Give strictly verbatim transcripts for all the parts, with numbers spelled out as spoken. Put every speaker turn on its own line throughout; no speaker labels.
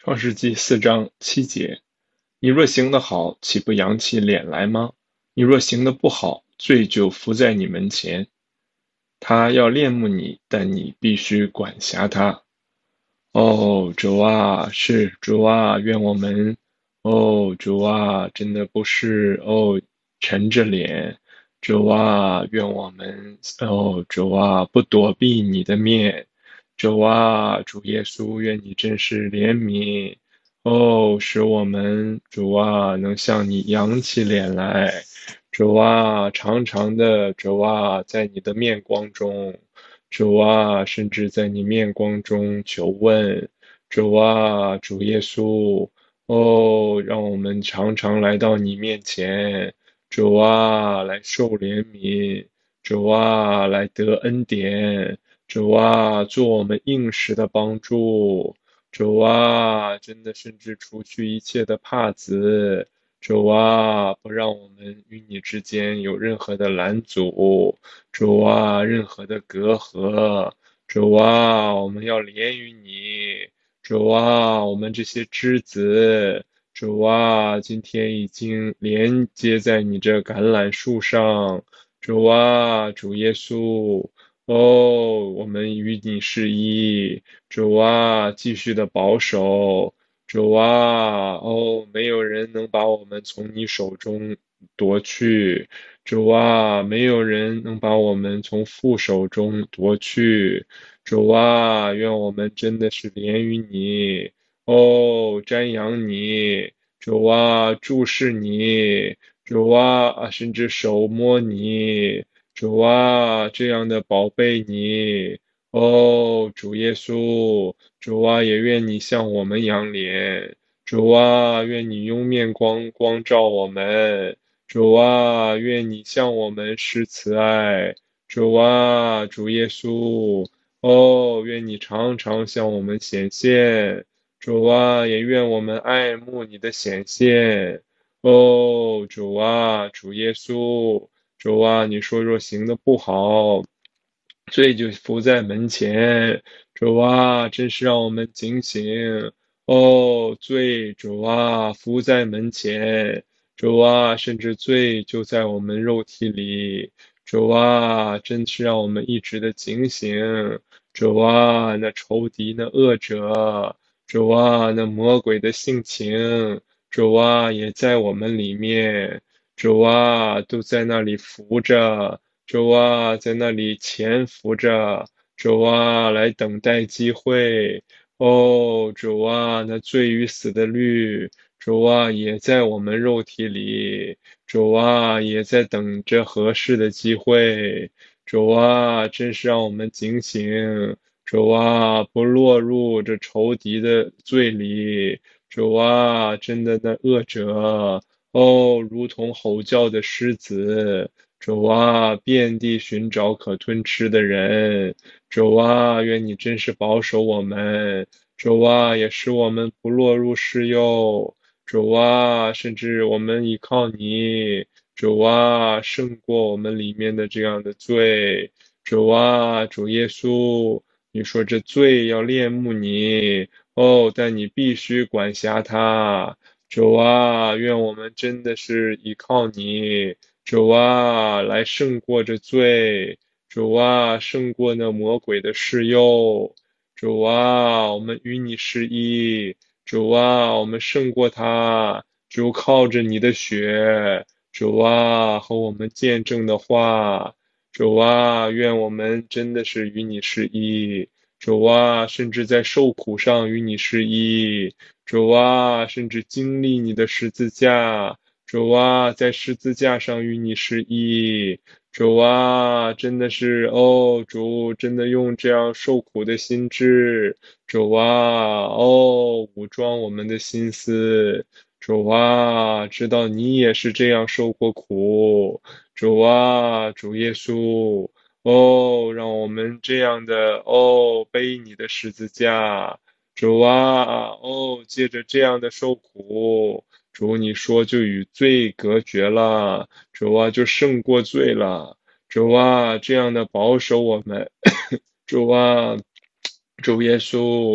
创世纪四章七节：你若行得好，岂不扬起脸来吗？你若行得不好，罪就伏在你门前。他要恋慕你，但你必须管辖他。哦，主啊，是主啊，愿我们，哦，主啊，真的不是哦，沉着脸，主啊，愿我们，哦，主啊，不躲避你的面，主啊，主耶稣，愿你真是怜悯，哦，使我们，主啊，能向你扬起脸来，主啊，长长的，主啊，在你的面光中。主啊，甚至在你面光中求问，主啊，主耶稣，哦，让我们常常来到你面前，主啊，来受怜悯，主啊，来得恩典，主啊，做我们应时的帮助，主啊，真的甚至除去一切的帕子，主啊，不让我们与你之间有任何的拦阻。主啊，任何的隔阂，主啊，我们要连于你，主啊，我们这些枝子，主啊，今天已经连接在你这橄榄树上，主啊，主耶稣，哦，我们与你是一，主啊，继续的保守，主啊，哦，没有人能把我们从你手中夺去。主啊，没有人能把我们从父手中夺去。主啊，愿我们真的是连于你，哦，瞻仰你。主啊，注视你。主啊，甚至手摸你。主啊，这样的宝贝你。哦，主耶稣，主啊，也愿你向我们扬脸。主啊，愿你用面光光照我们。主啊，愿你向我们施慈爱。主啊，主耶稣，哦，愿你常常向我们显现。主啊，也愿我们爱慕你的显现。哦，主啊，主耶稣，主啊，你说若行的不好，罪就伏在门前。主啊，真是让我们警醒。哦，罪，主啊，伏在门前。主啊，甚至罪就在我们肉体里。主啊，真是让我们一直的警醒。主啊，那仇敌，那恶者，主啊，那魔鬼的性情，主啊，也在我们里面。主啊，都在那里伏着。主啊，在那里潜伏着。主啊，来等待机会。哦，主啊，那罪与死的律。主啊，也在我们肉体里，主啊，也在等着合适的机会，主啊，真是让我们警醒，主啊，不落入这仇敌的罪里，主啊，真的那恶者，哦，如同吼叫的狮子，主啊，遍地寻找可吞吃的人，主啊，愿你真是保守我们，主啊，也使我们不落入试诱。主啊，甚至我们依靠你，主啊，胜过我们里面的这样的罪，主啊，主耶稣，你说这罪要恋慕你，哦，但你必须管辖它，主啊，愿我们真的是依靠你，主啊，来胜过这罪，主啊，胜过那魔鬼的示诱，主啊，我们与你是一。主啊，我们胜过他，主靠着你的血，主啊和我们见证的话，主啊，愿我们真的是与你是一，主啊，甚至在受苦上与你是一，主啊，甚至经历你的十字架，主啊，在十字架上与你是一，主啊，真的是哦，主真的用这样受苦的心智。主啊，哦，武装我们的心思，主啊，知道你也是这样受过苦，主啊，主耶稣，哦，让我们这样的哦背你的十字架，主啊，哦，借着这样的受苦，主你说就与罪隔绝了，主啊，就胜过罪了，主啊，这样的保守我们。主啊，主耶稣，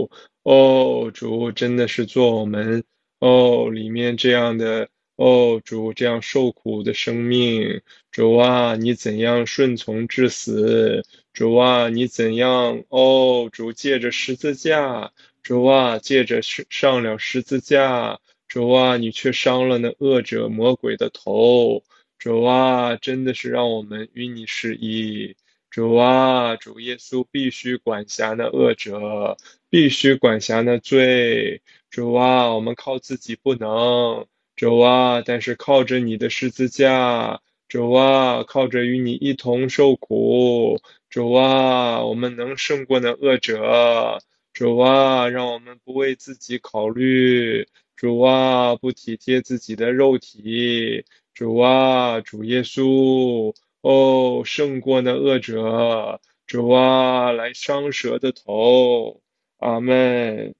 哦，主真的是做我们哦里面这样的哦，主这样受苦的生命，主啊，你怎样顺从至死？主啊，你怎样哦？主借着十字架，主啊，借着上上了十字架，主啊，你却伤了那恶者魔鬼的头，主啊，真的是让我们与你是一。主啊，主耶稣必须管辖那恶者，必须管辖那罪。主啊，我们靠自己不能。主啊，但是靠着你的十字架，主啊，靠着与你一同受苦，主啊，我们能胜过那恶者。主啊，让我们不为自己考虑，主啊，不体贴自己的肉体，主啊，主耶稣。哦，胜过那恶者，主啊，来伤蛇的头，阿门。